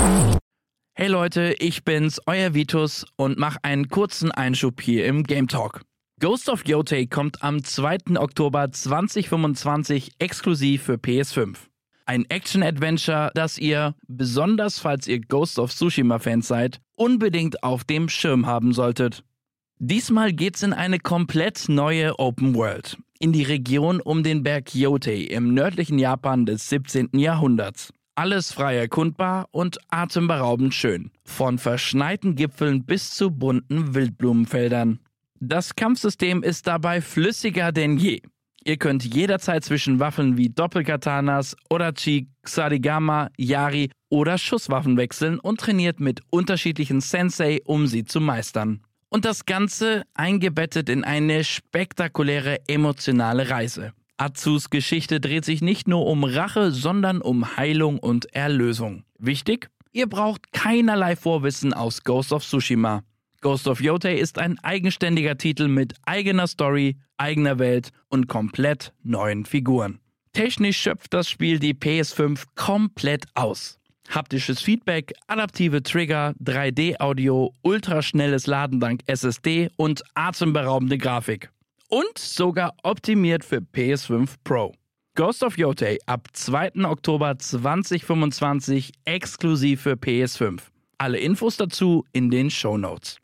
Hey Leute, ich bin's, euer Vitus und mach einen kurzen Einschub hier im Game Talk. Ghost of Yotei kommt am 2. Oktober 2025 exklusiv für PS5. Ein Action-Adventure, das ihr, besonders falls ihr Ghost of Tsushima-Fans seid, unbedingt auf dem Schirm haben solltet. Diesmal geht's in eine komplett neue Open World, in die Region um den Berg Yotei im nördlichen Japan des 17. Jahrhunderts. Alles frei erkundbar und atemberaubend schön, von verschneiten Gipfeln bis zu bunten Wildblumenfeldern. Das Kampfsystem ist dabei flüssiger denn je. Ihr könnt jederzeit zwischen Waffen wie Doppelkatanas, Odachi, Ksarigama, Yari oder Schusswaffen wechseln und trainiert mit unterschiedlichen Sensei, um sie zu meistern. Und das Ganze eingebettet in eine spektakuläre emotionale Reise. Atsus Geschichte dreht sich nicht nur um Rache, sondern um Heilung und Erlösung. Wichtig? Ihr braucht keinerlei Vorwissen aus Ghost of Tsushima. Ghost of Yotei ist ein eigenständiger Titel mit eigener Story, eigener Welt und komplett neuen Figuren. Technisch schöpft das Spiel die PS5 komplett aus. Haptisches Feedback, adaptive Trigger, 3D-Audio, ultraschnelles Laden dank SSD und atemberaubende Grafik. Und sogar optimiert für PS5 Pro. Ghost of Yotei ab 2. Oktober 2025 exklusiv für PS5. Alle Infos dazu in den Shownotes.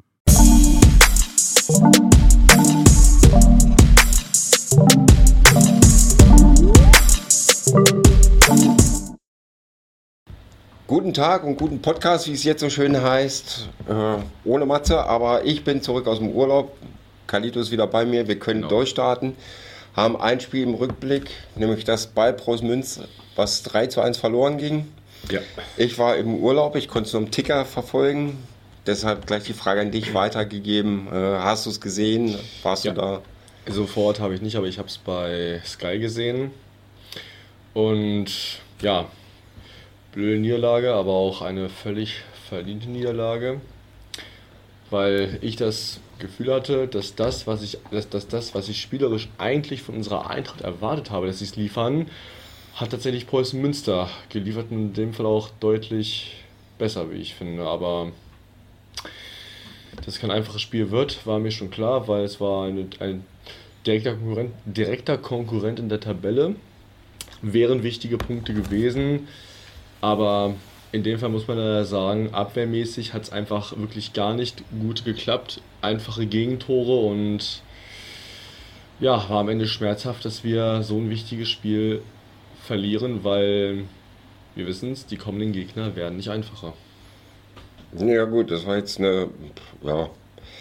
Guten Tag und guten Podcast, wie es jetzt so schön heißt. Ohne Matze, aber ich bin zurück aus dem Urlaub. Kalito ist wieder bei mir, wir können durchstarten. Haben ein Spiel im Rückblick, nämlich das bei Preußen Münster, was 3:1 verloren ging. Ja. Ich war im Urlaub, ich konnte es nur im Ticker verfolgen. Deshalb gleich die Frage an dich weitergegeben. Hast du es gesehen? Warst du da? Sofort habe ich nicht, aber ich habe es bei Sky gesehen. Und ja, blöde Niederlage, aber auch eine völlig verdiente Niederlage. Weil ich das Gefühl hatte, dass das, was ich spielerisch eigentlich von unserer Eintracht erwartet habe, dass sie es liefern, hat tatsächlich Preußen Münster geliefert und in dem Fall auch deutlich besser, wie ich finde. Aber dass es kein einfaches Spiel wird, war mir schon klar, weil es war ein direkter Konkurrent in der Tabelle. Wären wichtige Punkte gewesen, aber in dem Fall muss man ja sagen, abwehrmäßig hat es einfach wirklich gar nicht gut geklappt. Einfache Gegentore und ja, war am Ende schmerzhaft, dass wir so ein wichtiges Spiel verlieren, weil wir wissen es, die kommenden Gegner werden nicht einfacher. Ja gut, das war jetzt eine, ja.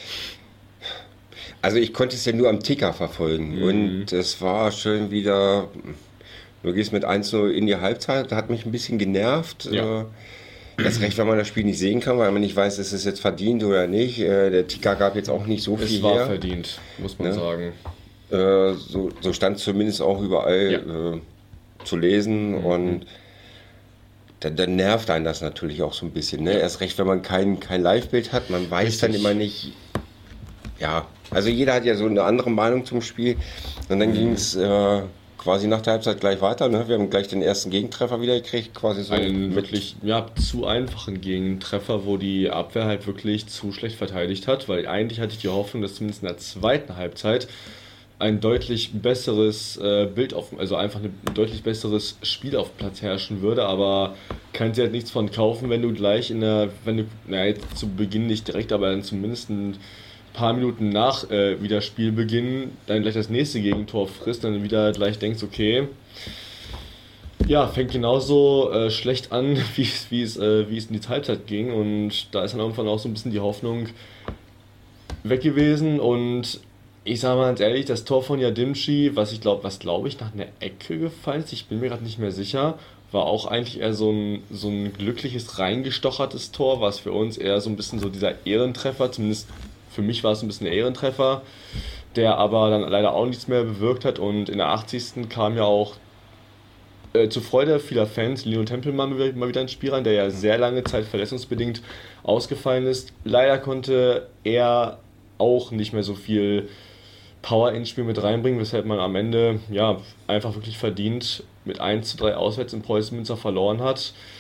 Also ich konnte es ja nur am Ticker verfolgen und es war schön wieder, du gehst mit 1:0 in die Halbzeit, das hat mich ein bisschen genervt. Ja. Das Recht, wenn man das Spiel nicht sehen kann, weil man nicht weiß, ist es jetzt verdient oder nicht. Der Ticker gab jetzt auch nicht so viel Es war her. verdient, muss man sagen. So stand zumindest auch überall zu lesen und dann nervt einen das natürlich auch so ein bisschen. Ne? Erst recht, wenn man kein Live-Bild hat, man weiß Richtig. dann immer nicht, ja, also jeder hat ja so eine andere Meinung zum Spiel und dann ging es quasi nach der Halbzeit gleich weiter. Ne? Wir haben gleich den ersten Gegentreffer wieder gekriegt, quasi so. Einen wirklich zu einfachen Gegentreffer, wo die Abwehr halt wirklich zu schlecht verteidigt hat, weil eigentlich hatte ich die Hoffnung, dass zumindest in der zweiten Halbzeit ein deutlich besseres also einfach ein deutlich besseres Spiel auf dem Platz herrschen würde, aber kann sie halt nichts von kaufen, wenn du gleich jetzt zu Beginn nicht direkt, aber dann zumindest ein paar Minuten nach wieder Spielbeginn dann gleich das nächste Gegentor frisst, dann wieder gleich denkst, okay, ja, fängt genauso schlecht an, wie es in die Halbzeit ging und da ist dann irgendwann auch so ein bisschen die Hoffnung weg gewesen und ich sage mal ganz ehrlich, das Tor von Yadimchi, was glaube ich nach einer Ecke gefallen ist, ich bin mir gerade nicht mehr sicher, war auch eigentlich eher so ein glückliches reingestochertes Tor, was für uns eher so ein bisschen so dieser Ehrentreffer, zumindest für mich war es ein bisschen der Ehrentreffer, der aber dann leider auch nichts mehr bewirkt hat und in der 80. kam ja auch zur Freude vieler Fans Lino Tempelmann mal wieder ins Spiel rein, der ja sehr lange Zeit verletzungsbedingt ausgefallen ist. Leider konnte er auch nicht mehr so viel Power ins Spiel mit reinbringen, weshalb man am Ende ja einfach wirklich verdient mit 1:3 auswärts in Preußen Münster verloren hat.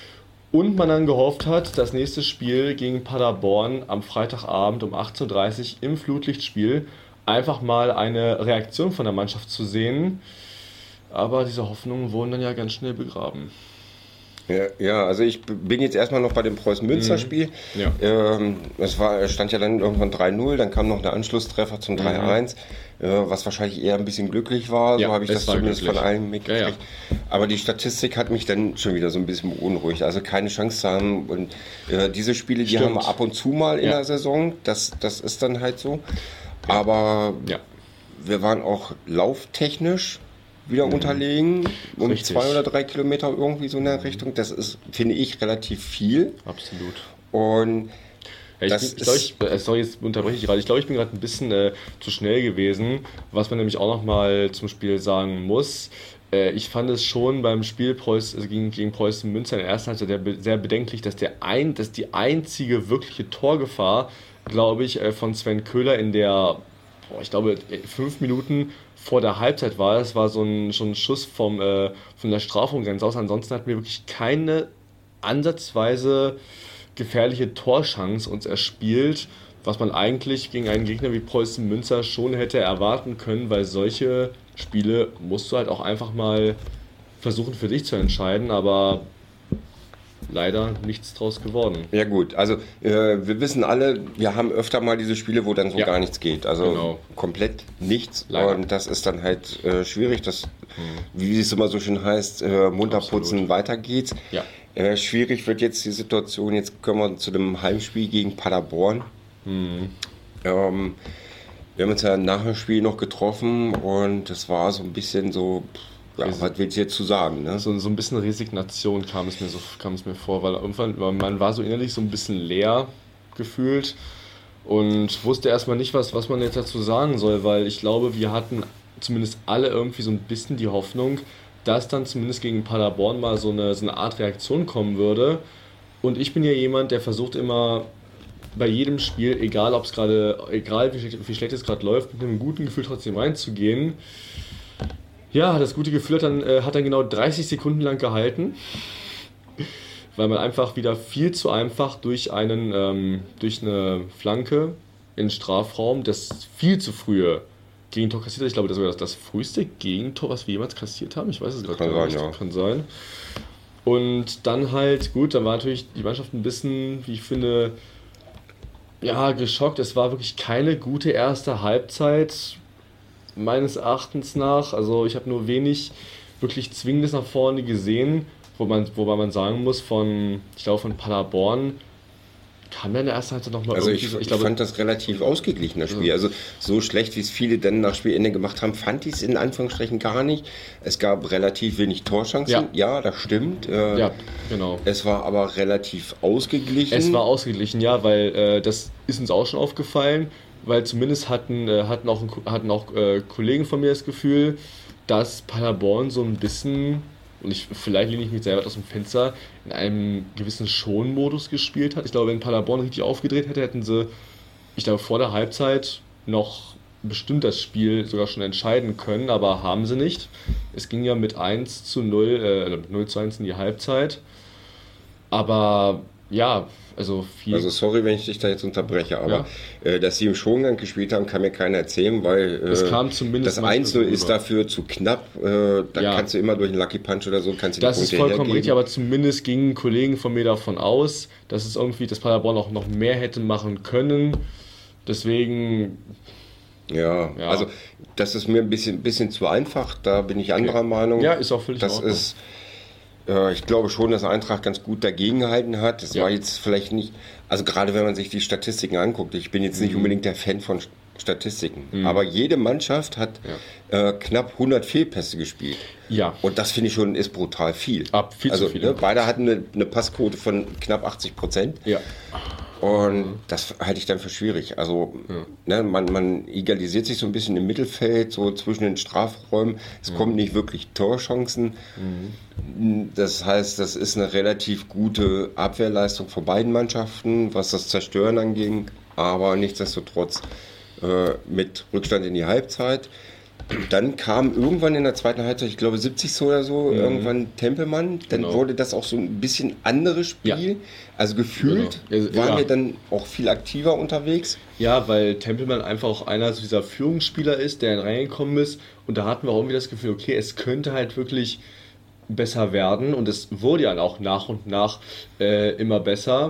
Und man dann gehofft hat, das nächste Spiel gegen Paderborn am Freitagabend um 18:30 Uhr im Flutlichtspiel einfach mal eine Reaktion von der Mannschaft zu sehen. Aber diese Hoffnungen wurden dann ja ganz schnell begraben. Ja, also ich bin jetzt erstmal noch bei dem Preußen-Münster-Spiel. Ja. Stand ja dann irgendwann 3-0, dann kam noch der Anschlusstreffer zum 3-1, was wahrscheinlich eher ein bisschen glücklich war, so habe ich das zumindest von allen mitgekriegt. Ja. Aber die Statistik hat mich dann schon wieder so ein bisschen beunruhigt, also keine Chance zu haben. Und diese Spiele, die haben wir ab und zu mal in der Saison, das ist dann halt so. Ja. Aber wir waren auch lauftechnisch wieder unterlegen, um 2 oder 3 Kilometer irgendwie so in der Richtung. Das ist, finde ich, relativ viel. Absolut. Und sorry, jetzt unterbreche ich gerade. Ich glaube, ich bin gerade ein bisschen zu schnell gewesen. Was man nämlich auch nochmal zum Spiel sagen muss, ich fand es schon beim Spiel gegen Preußen Münster in der ersten Halbzeit sehr bedenklich, dass die einzige wirkliche Torgefahr, glaube ich, von Sven Köhler in der, ich glaube, 5 Minuten vor der Halbzeit war. Das war so ein Schuss von der Strafraumgrenze aus. Ansonsten hatten wir wirklich keine ansatzweise gefährliche Torchance uns erspielt, was man eigentlich gegen einen Gegner wie Preußen Münster schon hätte erwarten können, weil solche Spiele musst du halt auch einfach mal versuchen für dich zu entscheiden, aber leider nichts draus geworden. Ja gut, also wir wissen alle, wir haben öfter mal diese Spiele, wo dann so gar nichts geht. Also komplett nichts. Leider. Und das ist dann halt schwierig, wie es immer so schön heißt, munter putzen, weiter geht's. Ja. Schwierig wird jetzt die Situation, jetzt kommen wir zu dem Heimspiel gegen Paderborn. Wir haben uns ja nach dem Spiel noch getroffen und es war so ein bisschen so... Ja, was willst du jetzt zu sagen? Ne? So ein bisschen Resignation kam es mir vor, weil irgendwann man war so innerlich so ein bisschen leer gefühlt und wusste erstmal nicht, was man jetzt dazu sagen soll, weil ich glaube, wir hatten zumindest alle irgendwie so ein bisschen die Hoffnung, dass dann zumindest gegen Paderborn mal so eine Art Reaktion kommen würde. Und ich bin ja jemand, der versucht immer bei jedem Spiel, egal wie schlecht es gerade läuft, mit einem guten Gefühl trotzdem reinzugehen. Ja, das gute Gefühl hat dann genau 30 Sekunden lang gehalten, weil man einfach wieder viel zu einfach durch eine Flanke in den Strafraum das viel zu frühe Gegentor kassiert hat. Ich glaube, das war das früheste Gegentor, was wir jemals kassiert haben. Ich weiß es gerade gar nicht. Kann sein. Und dann halt, gut, dann war natürlich die Mannschaft ein bisschen, wie ich finde, geschockt. Es war wirklich keine gute erste Halbzeit, meines Erachtens nach. Also ich habe nur wenig wirklich Zwingendes nach vorne gesehen, wobei man sagen muss, von Paderborn kam ja in der ersten Halbzeit nochmal irgendwie... Ich fand das relativ ausgeglichen, das Spiel. Also so schlecht, wie es viele dann nach Spielende gemacht haben, fand ich es in Anführungsstrichen gar nicht. Es gab relativ wenig Torchancen. Ja, das stimmt. Ja, genau. Es war aber relativ ausgeglichen. Es war ausgeglichen, ja, weil das ist uns auch schon aufgefallen, weil zumindest hatten auch Kollegen von mir das Gefühl, dass Paderborn so ein bisschen, und vielleicht lehne ich mich selber aus dem Fenster, in einem gewissen Schonmodus gespielt hat. Ich glaube, wenn Paderborn richtig aufgedreht hätte, hätten sie, ich glaube, vor der Halbzeit noch bestimmt das Spiel sogar schon entscheiden können, aber haben sie nicht. Es ging ja mit 0:1 in die Halbzeit. Aber ja, also sorry, wenn ich dich da jetzt unterbreche, aber dass sie im Schongang gespielt haben, kann mir keiner erzählen, weil es kam zumindest das 1-0 ist dafür zu knapp. Kannst du immer durch einen Lucky Punch oder so, kannst du die Das Punkte ist vollkommen richtig, aber zumindest gingen Kollegen von mir davon aus, dass es irgendwie, dass Paderborn auch noch mehr hätte machen können. Deswegen... Ja, also das ist mir ein bisschen zu einfach, da bin ich anderer Meinung. Ja, ist auch völlig in Ordnung. Ich glaube schon, dass Eintracht ganz gut dagegen gehalten hat. Das war jetzt vielleicht nicht, also gerade wenn man sich die Statistiken anguckt, ich bin jetzt nicht unbedingt der Fan von Statistiken, aber jede Mannschaft hat knapp 100 Fehlpässe gespielt. Ja. Und das finde ich schon ist brutal viel. Viel zu viel. Beide hatten eine Passquote von knapp 80%. Ja. Und das halte ich dann für schwierig. Also man egalisiert sich so ein bisschen im Mittelfeld, so zwischen den Strafräumen. Es kommen nicht wirklich Torchancen. Das heißt, das ist eine relativ gute Abwehrleistung von beiden Mannschaften, was das Zerstören anging. Aber nichtsdestotrotz mit Rückstand in die Halbzeit dann kam irgendwann in der zweiten Halbzeit, ich glaube 70. oder so, irgendwann Tempelmann. Dann wurde das auch so ein bisschen anderes Spiel. Ja. Also gefühlt waren wir dann auch viel aktiver unterwegs. Ja, weil Tempelmann einfach auch einer dieser Führungsspieler ist, der reingekommen ist. Und da hatten wir auch irgendwie das Gefühl, okay, es könnte halt wirklich besser werden. Und es wurde ja auch nach und nach immer besser.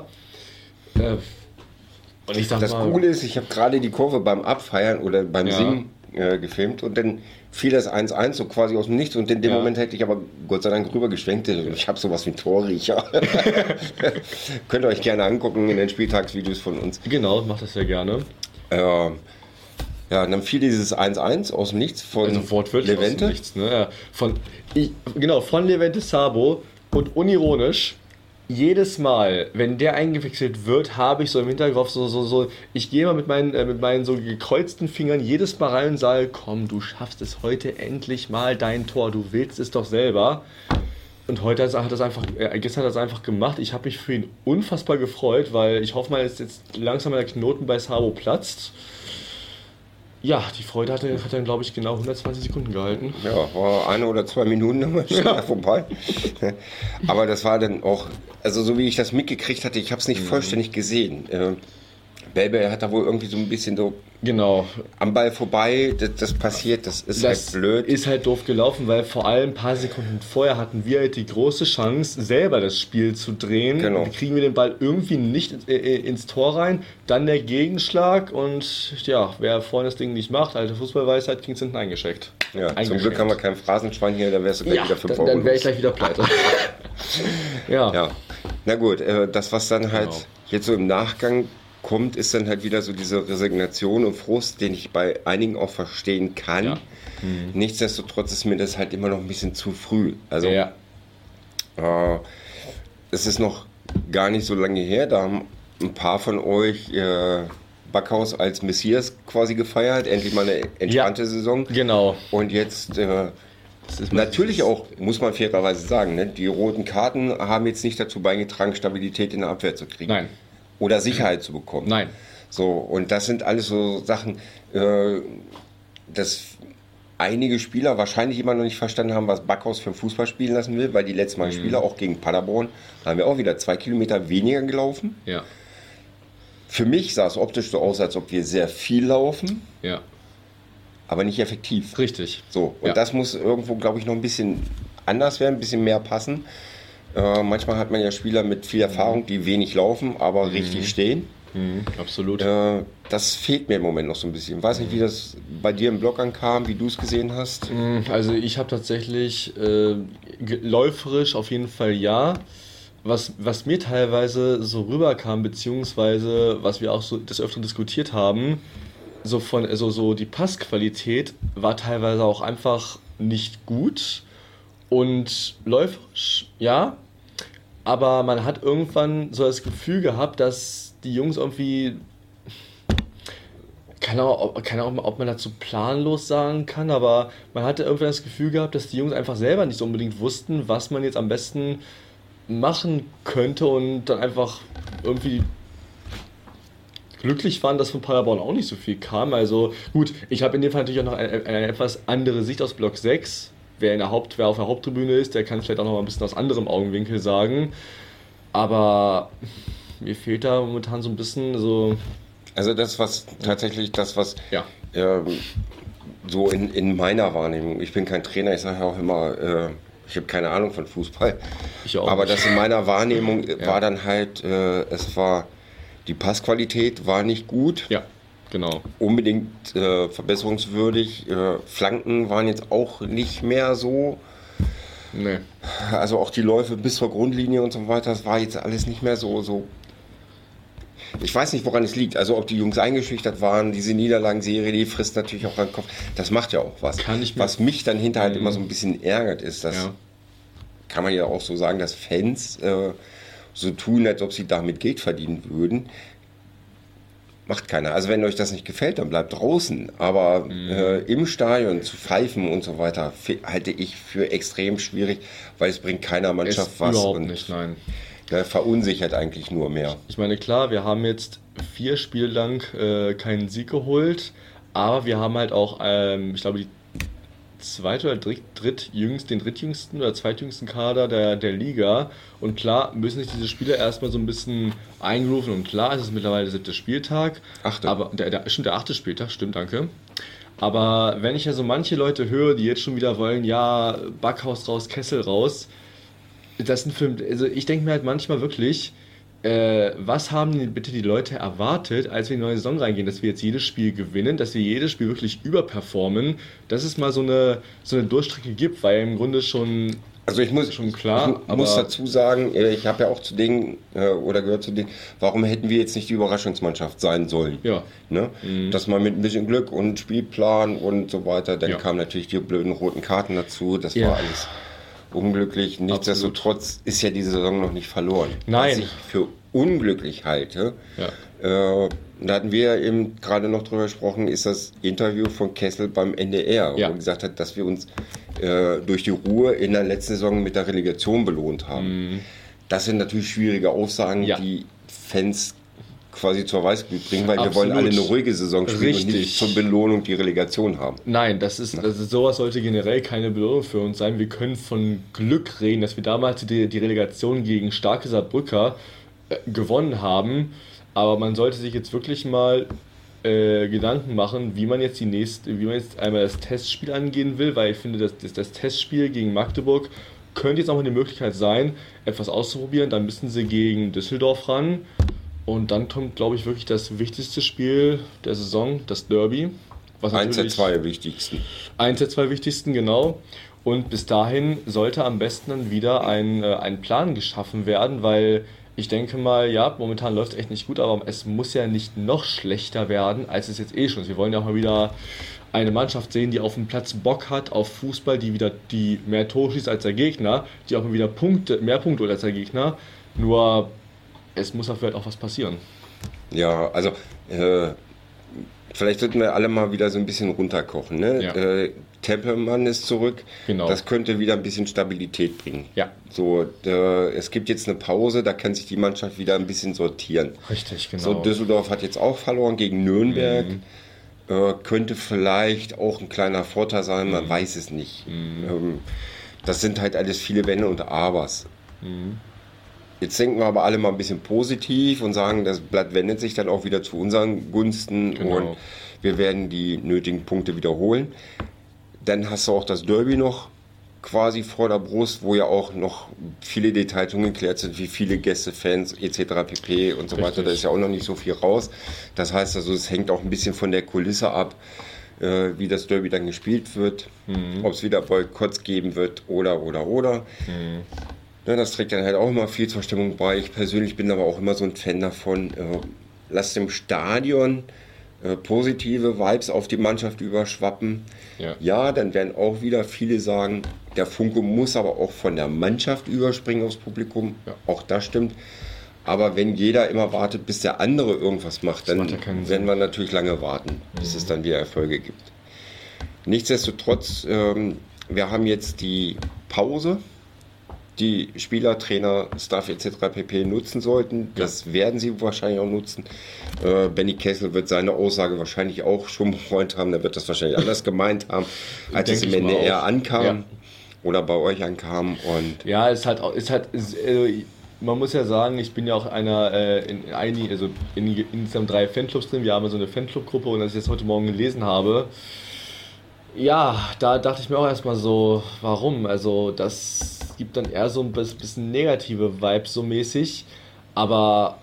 Und ich das Coole ist, ich habe gerade die Kurve beim Abfeiern oder beim Singen gefilmt und dann fiel das 1-1 so quasi aus dem Nichts und in dem Moment hätte ich aber Gott sei Dank rübergeschwenkt. Ich habe sowas wie Torriecher. Könnt ihr euch gerne angucken in den Spieltagsvideos von uns. Genau, macht das sehr gerne. Ja, und dann fiel dieses 1-1 aus dem Nichts von Levente. Aus dem Nichts, ne? Von Levente Sabo und unironisch. Jedes Mal, wenn der eingewechselt wird, habe ich so im Hinterkopf so ich gehe mal mit meinen so gekreuzten Fingern jedes Mal rein und sage, komm, du schaffst es heute endlich mal dein Tor, du willst es doch selber. Und heute gestern hat er das einfach gemacht. Ich habe mich für ihn unfassbar gefreut, weil ich hoffe mal, dass jetzt langsam der Knoten bei Sabo platzt. Ja, die Freude hat dann, glaube ich, genau 120 Sekunden gehalten. Ja, war 1 oder 2 Minuten nochmal vorbei. Aber das war dann auch, also so wie ich das mitgekriegt hatte, ich habe es nicht vollständig gesehen. Belbe hat da wohl irgendwie so ein bisschen so am Ball vorbei, das passiert, das ist halt blöd. Ist halt doof gelaufen, weil vor allem ein paar Sekunden vorher hatten wir halt die große Chance, selber das Spiel zu drehen. Genau. Dann kriegen wir den Ball irgendwie nicht ins Tor rein, dann der Gegenschlag und ja, wer vorne das Ding nicht macht, alte Fußballweisheit, kriegt es hinten eingeschenkt. Ja, zum Glück haben wir kein Phrasenschwein hier, da wärst du gleich wieder für Paulo. Dann wäre ich gleich wieder pleite. ja. Na gut, das was dann halt jetzt so im Nachgang kommt, ist dann halt wieder so diese Resignation und Frust, den ich bei einigen auch verstehen kann. Ja. Nichtsdestotrotz ist mir das halt immer noch ein bisschen zu früh. Also es ist noch gar nicht so lange her, da haben ein paar von euch Backhaus als Messias quasi gefeiert, endlich mal eine entspannte Saison. Genau. Und jetzt natürlich auch, muss man fairerweise sagen, ne, die roten Karten haben jetzt nicht dazu beigetragen, Stabilität in der Abwehr zu kriegen. Nein. Oder Sicherheit zu bekommen. Nein. So, und das sind alles so Sachen, dass einige Spieler wahrscheinlich immer noch nicht verstanden haben, was Backhaus für Fußball spielen lassen will, weil die letzten Mal Spieler, auch gegen Paderborn, da haben wir auch wieder 2 Kilometer weniger gelaufen. Ja. Für mich sah es optisch so aus, als ob wir sehr viel laufen. Ja. Aber nicht effektiv. Richtig. So, und das muss irgendwo, glaube ich, noch ein bisschen anders werden, ein bisschen mehr passen. Manchmal hat man ja Spieler mit viel Erfahrung, die wenig laufen, aber richtig stehen. Absolut. Das fehlt mir im Moment noch so ein bisschen. Ich weiß nicht, wie das bei dir im Blog ankam, wie du es gesehen hast. Also ich habe tatsächlich läuferisch auf jeden Fall Was mir teilweise so rüberkam, beziehungsweise was wir auch so des Öfteren diskutiert haben, so die Passqualität war teilweise auch einfach nicht gut und läuferisch, aber man hat irgendwann so das Gefühl gehabt, dass die Jungs irgendwie, keine Ahnung, ob man dazu planlos sagen kann, aber man hatte irgendwann das Gefühl gehabt, dass die Jungs einfach selber nicht so unbedingt wussten, was man jetzt am besten machen könnte und dann einfach irgendwie glücklich waren, dass von Paderborn auch nicht so viel kam. Also gut, ich habe in dem Fall natürlich auch noch eine etwas andere Sicht aus Block 6. Wer auf der Haupttribüne ist, der kann es vielleicht auch noch ein bisschen aus anderem Augenwinkel sagen. Aber mir fehlt da momentan so ein bisschen so... Also so in meiner Wahrnehmung, ich bin kein Trainer, ich sage auch immer, ich habe keine Ahnung von Fußball. Ich auch aber nicht. Das in meiner Wahrnehmung war dann halt, die Passqualität war nicht gut. Ja, genau. Unbedingt verbesserungswürdig. Flanken waren jetzt auch nicht mehr so. Nee. Also auch die Läufe bis zur Grundlinie und so weiter, das war jetzt alles nicht mehr so. Ich weiß nicht, woran es liegt. Also ob die Jungs eingeschüchtert waren, diese Niederlagenserie, die frisst natürlich auch den Kopf. Das macht ja auch was. Was mich dann hinterher immer so ein bisschen ärgert, ist, dass, kann man ja auch so sagen, dass Fans so tun, als ob sie damit Geld verdienen würden. Macht keiner. Also wenn euch das nicht gefällt, dann bleibt draußen. Aber im Stadion zu pfeifen und so weiter, halte ich für extrem schwierig, weil es bringt keiner Mannschaft was. Überhaupt nicht, nein. Verunsichert eigentlich nur mehr. Ich meine, klar, wir haben jetzt 4 Spiele lang keinen Sieg geholt, aber wir haben halt auch, ich glaube, die den drittjüngsten oder zweitjüngsten Kader der Liga. Und klar müssen sich diese Spieler erstmal so ein bisschen eingrooven. Und klar, es ist mittlerweile der 7. Spieltag. Aber der 8. Spieltag, stimmt, danke. Aber wenn ich ja so manche Leute höre, die jetzt schon wieder wollen, ja, Backhaus raus, Kessel raus, das sind also ich denke mir halt manchmal wirklich, was haben denn bitte die Leute erwartet, als wir in die neue Saison reingehen, dass wir jetzt jedes Spiel gewinnen, dass wir jedes Spiel wirklich überperformen, dass es mal so eine Durchstrecke gibt, weil im Grunde schon... Also ich muss dazu sagen, ich habe ja auch zu denen gehört zu denen, warum hätten wir jetzt nicht die Überraschungsmannschaft sein sollen? Ja. Ne? Dass man mit ein bisschen Glück und Spielplan und so weiter, dann kamen natürlich die blöden roten Karten dazu, das war alles unglücklich. Nichtsdestotrotz ist ja diese Saison noch nicht verloren. Nein. Was ich für unglücklich halte, da hatten wir eben gerade noch drüber gesprochen, ist das Interview von Kessel beim NDR, wo er gesagt hat, dass wir uns durch die Ruhe in der letzten Saison mit der Relegation belohnt haben. Das sind natürlich schwierige Aussagen, die Fans quasi zur Weißglut bringen, weil wir wollen alle eine ruhige Saison spielen und nicht zur Belohnung die Relegation haben. Nein, sowas sollte generell keine Belohnung für uns sein. Wir können von Glück reden, dass wir damals die Relegation gegen starke Saarbrücker gewonnen haben, aber man sollte sich jetzt wirklich mal Gedanken machen, wie man jetzt einmal das Testspiel angehen will, weil ich finde, dass das Testspiel gegen Magdeburg könnte jetzt auch mal eine Möglichkeit sein, etwas auszuprobieren. Dann müssen sie gegen Düsseldorf ran und dann kommt, glaube ich, wirklich das wichtigste Spiel der Saison, das Derby. Eins der zwei wichtigsten. Eins der zwei wichtigsten, genau. Und bis dahin sollte am besten dann wieder ein Plan geschaffen werden, weil ich denke mal, ja, momentan läuft es echt nicht gut, aber es muss ja nicht noch schlechter werden, als es jetzt schon ist. Wir wollen ja auch mal wieder eine Mannschaft sehen, die auf dem Platz Bock hat auf Fußball, die mehr Tore schießt als der Gegner, die auch mal wieder mehr Punkte holt als der Gegner. Nur, es muss vielleicht auch was passieren. Ja, also vielleicht sollten wir alle mal wieder so ein bisschen runterkochen. Ne? Ja. Tempelmann ist zurück. Genau. Das könnte wieder ein bisschen Stabilität bringen. Ja. So, es gibt jetzt eine Pause, da kann sich die Mannschaft wieder ein bisschen sortieren. Richtig, genau. So, Düsseldorf hat jetzt auch verloren gegen Nürnberg. Könnte vielleicht auch ein kleiner Vorteil sein, man weiß es nicht. Das sind halt alles viele Wenn und Abers. Jetzt denken wir aber alle mal ein bisschen positiv und sagen, das Blatt wendet sich dann auch wieder zu unseren Gunsten und wir werden die nötigen Punkte wiederholen. Dann hast du auch das Derby noch quasi vor der Brust, wo ja auch noch viele Details ungeklärt sind, wie viele Gäste, Fans etc. pp. Und so weiter. Da ist ja auch noch nicht so viel raus. Das heißt also, es hängt auch ein bisschen von der Kulisse ab, wie das Derby dann gespielt wird, ob es wieder Boykotts geben wird oder. Ja, das trägt dann halt auch immer viel zur Stimmung bei. Ich persönlich bin aber auch immer so ein Fan davon, lasst im Stadion positive Vibes auf die Mannschaft überschwappen. Ja, dann werden auch wieder viele sagen, der Funke muss aber auch von der Mannschaft überspringen aufs Publikum. Ja. Auch das stimmt. Aber wenn jeder immer wartet, bis der andere irgendwas macht, dann werden wir natürlich lange warten, bis es dann wieder Erfolge gibt. Nichtsdestotrotz, wir haben jetzt die Pause, die Spieler, Trainer, Staff etc. pp. Nutzen sollten. Das werden sie wahrscheinlich auch nutzen. Benny Kessel wird seine Aussage wahrscheinlich auch schon bereut haben. Der wird das wahrscheinlich anders gemeint haben, als es im NDR ankam oder bei euch ankam. Und ja, man muss ja sagen, ich bin ja auch in insgesamt 3 Fanclubs drin. Wir haben so eine Fanclub-Gruppe und als ich das heute Morgen gelesen habe, ja, da dachte ich mir auch erstmal so, warum? Also das gibt dann eher so ein bisschen negative Vibes so mäßig, aber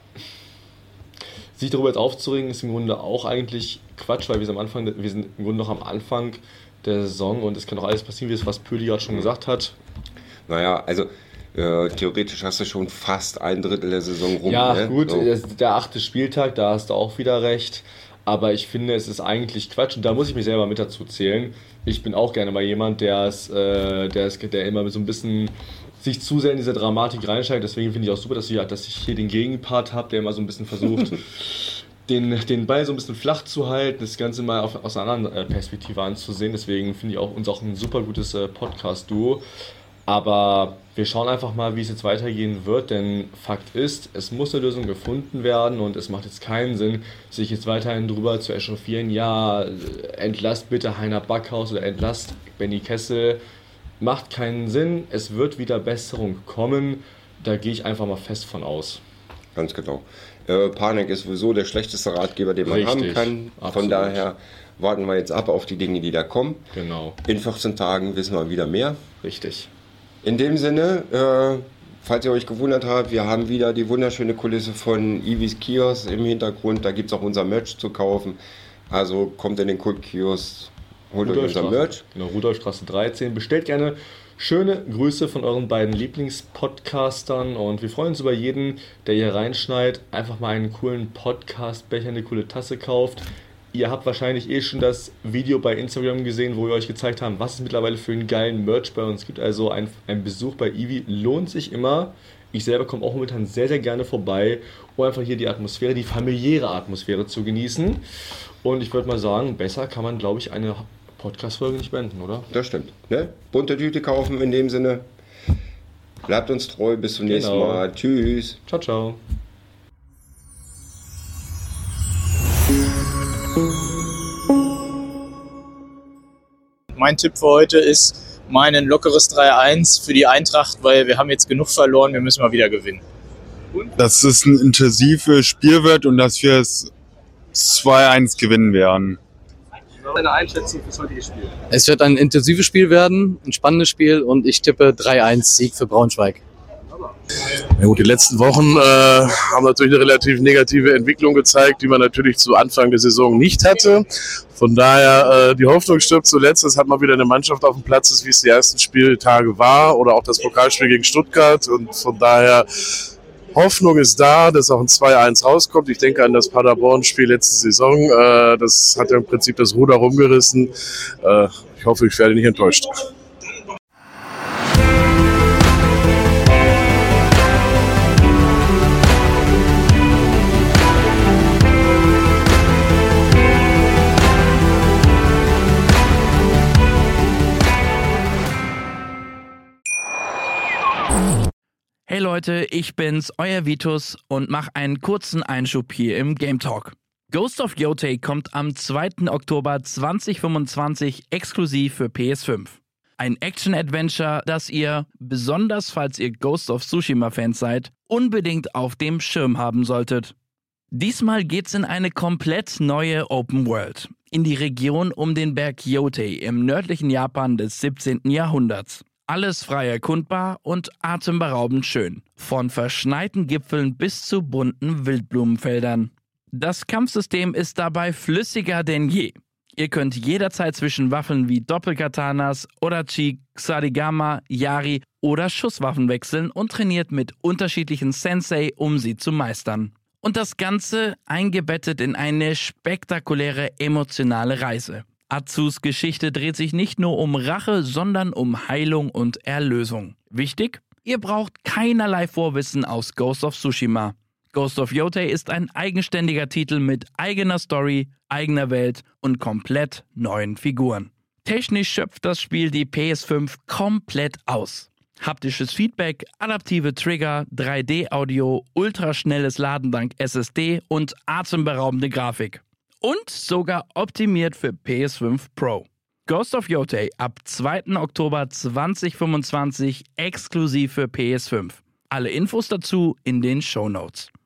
sich darüber jetzt aufzuregen ist im Grunde auch eigentlich Quatsch, weil wir sind im Grunde noch am Anfang der Saison und es kann auch alles passieren, wie es was Pöli gerade schon gesagt hat. Naja, also theoretisch hast du schon fast ein Drittel der Saison rum. Ja, ne? gut, so. Der 8. Spieltag, da hast du auch wieder recht. Aber ich finde, es ist eigentlich Quatsch und da muss ich mich selber mit dazu zählen. Ich bin auch gerne mal jemand, der immer so ein bisschen sich zu sehr in diese Dramatik reinsteigt. Deswegen finde ich auch super, dass ich hier den Gegenpart habe, der immer so ein bisschen versucht, den Ball so ein bisschen flach zu halten, das Ganze mal aus einer anderen Perspektive anzusehen. Deswegen finde ich uns auch ein super gutes Podcast-Duo. Aber wir schauen einfach mal, wie es jetzt weitergehen wird, denn Fakt ist, es muss eine Lösung gefunden werden und es macht jetzt keinen Sinn, sich jetzt weiterhin drüber zu echauffieren, ja, entlasst bitte Heiner Backhaus oder entlasst Benny Kessel. Macht keinen Sinn, es wird wieder Besserung kommen, da gehe ich einfach mal fest von aus. Ganz genau. Panik ist sowieso der schlechteste Ratgeber, den man haben kann. Absolut. Von daher warten wir jetzt ab auf die Dinge, die da kommen. Genau. In 14 Tagen wissen wir wieder mehr. Richtig. In dem Sinne, falls ihr euch gewundert habt, wir haben wieder die wunderschöne Kulisse von Iwis Kiosk im Hintergrund. Da gibt es auch unser Merch zu kaufen. Also kommt in den Kult-Kiosk, holt euch unser Merch. Genau, Rudolfstraße 13. Bestellt gerne schöne Grüße von euren beiden Lieblingspodcastern und wir freuen uns über jeden, der hier reinschneit, einfach mal einen coolen Podcastbecher, eine coole Tasse kauft. Ihr habt wahrscheinlich schon das Video bei Instagram gesehen, wo wir euch gezeigt haben, was es mittlerweile für einen geilen Merch bei uns gibt. Also ein Besuch bei Iwi lohnt sich immer. Ich selber komme auch momentan sehr, sehr gerne vorbei, um einfach hier die Atmosphäre, die familiäre Atmosphäre zu genießen. Und ich würde mal sagen, besser kann man, glaube ich, eine Podcast-Folge nicht beenden, oder? Das stimmt. Ne? Bunte Tüte kaufen in dem Sinne. Bleibt uns treu. Bis zum nächsten Mal. Tschüss. Ciao, ciao. Mein Tipp für heute ist ein lockeres 3-1 für die Eintracht, weil wir haben jetzt genug verloren, wir müssen mal wieder gewinnen. Dass es ein intensives Spiel wird und dass wir es 2-1 gewinnen werden. Deine Einschätzung fürs heutige Spiel? Es wird ein intensives Spiel werden, ein spannendes Spiel und ich tippe 3-1 Sieg für Braunschweig. Ja gut, die letzten Wochen haben natürlich eine relativ negative Entwicklung gezeigt, die man natürlich zu Anfang der Saison nicht hatte. Von daher, die Hoffnung stirbt zuletzt. Es hat mal wieder eine Mannschaft auf dem Platz, ist, wie es die ersten Spieltage war oder auch das Pokalspiel gegen Stuttgart. Und von daher, Hoffnung ist da, dass auch ein 2-1 rauskommt. Ich denke an das Paderborn-Spiel letzte Saison. Das hat ja im Prinzip das Ruder rumgerissen. Ich hoffe, ich werde nicht enttäuscht. Hey Leute, ich bin's, euer Vitus und mach einen kurzen Einschub hier im Game Talk. Ghost of Yotei kommt am 2. Oktober 2025 exklusiv für PS5. Ein Action-Adventure, das ihr, besonders falls ihr Ghost of Tsushima-Fans seid, unbedingt auf dem Schirm haben solltet. Diesmal geht's in eine komplett neue Open World, in die Region um den Berg Yotei im nördlichen Japan des 17. Jahrhunderts. Alles frei erkundbar und atemberaubend schön. Von verschneiten Gipfeln bis zu bunten Wildblumenfeldern. Das Kampfsystem ist dabei flüssiger denn je. Ihr könnt jederzeit zwischen Waffen wie Doppelkatanas, Odachi, Ksarigama, Yari oder Schusswaffen wechseln und trainiert mit unterschiedlichen Sensei, um sie zu meistern. Und das Ganze eingebettet in eine spektakuläre emotionale Reise. Atsus Geschichte dreht sich nicht nur um Rache, sondern um Heilung und Erlösung. Wichtig? Ihr braucht keinerlei Vorwissen aus Ghost of Tsushima. Ghost of Yotei ist ein eigenständiger Titel mit eigener Story, eigener Welt und komplett neuen Figuren. Technisch schöpft das Spiel die PS5 komplett aus. Haptisches Feedback, adaptive Trigger, 3D-Audio, ultraschnelles Laden dank SSD und atemberaubende Grafik. Und sogar optimiert für PS5 Pro. Ghost of Yotei ab 2. Oktober 2025 exklusiv für PS5. Alle Infos dazu in den Shownotes.